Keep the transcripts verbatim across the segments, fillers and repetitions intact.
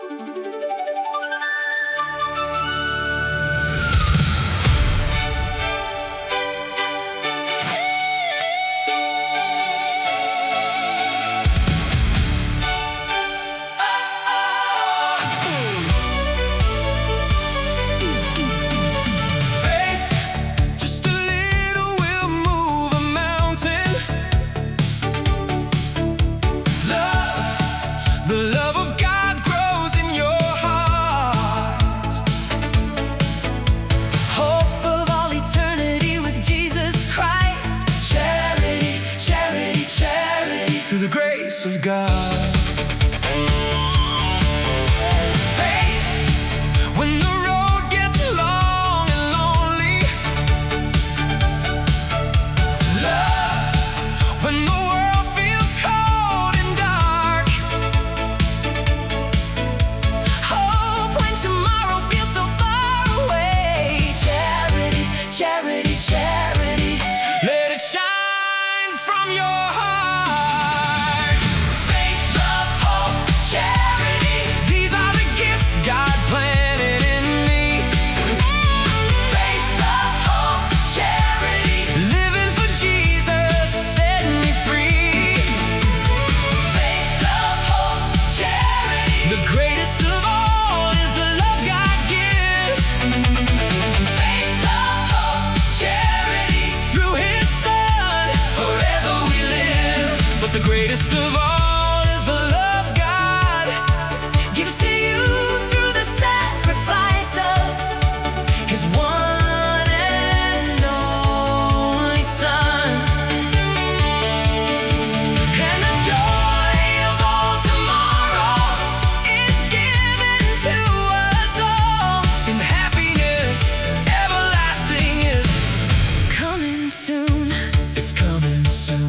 Through the grace of God. Faith, when the road gets long and lonely. Love, when the world feels cold and dark. Hope, when tomorrow feels so far away. Charity, charity, charity. Let it shine from your heart. The greatest of all is the love God gives to you through the sacrifice of His one and only Son. And the joy of all tomorrows is given to us all. and happiness everlasting is Coming soon. It's coming soon.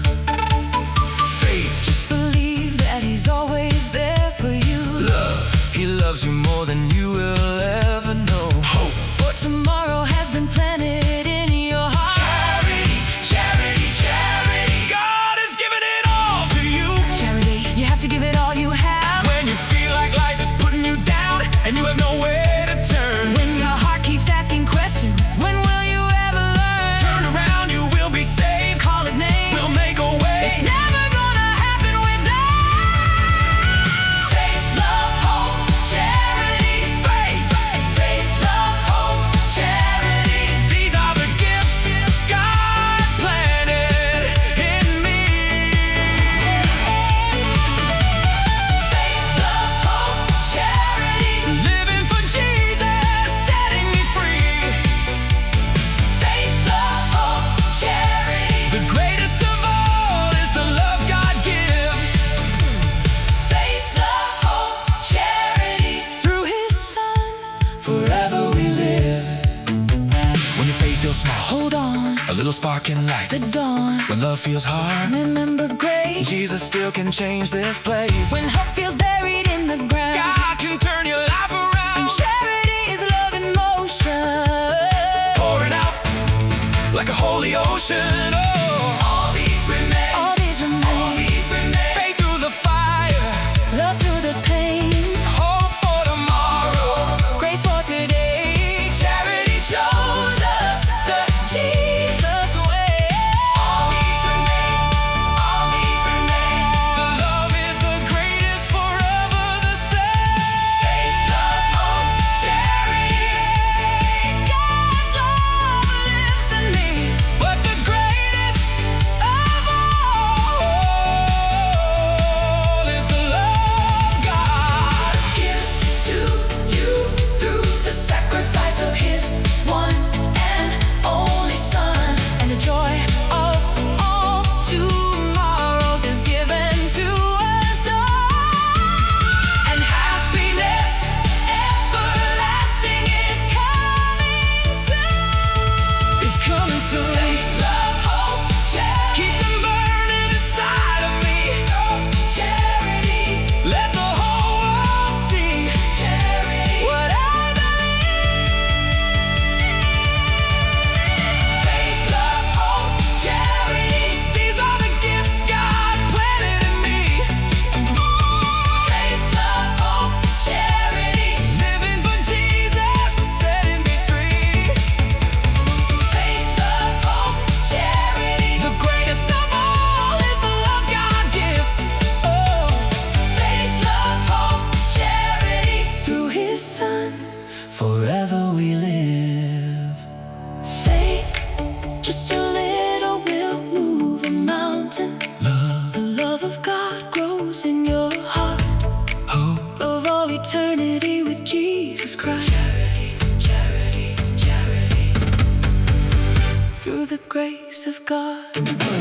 He's always there for you. Love, He loves you more than you will ever know. Hope, for tomorrow has been planted in your heart. Charity, charity, charity. God has given it all to you. Charity, you have to give it all you have. When you feel like life is putting you down and you have nowhere to turn. When your heart keeps asking questions, when will you ever learn? Turn around, you will be saved. Call His name, we'll make a way. It's never hold on, a little spark in light. The dawn, when love feels hard, remember grace. Jesus still can change this place. When hope feels buried in the ground, God can turn your life around. And charity is love in motion, pouring out like a holy ocean. Oh, all these remain. All these remain. All these remain. Faith through the fire, love through the pain, hope for tomorrow, grace for today. Charity shows us the Jesus way. All these remain. All these remain. The love is the greatest, forever the same. Faith, love, hope, charity. God's love lives in me. But the greatest grace of God.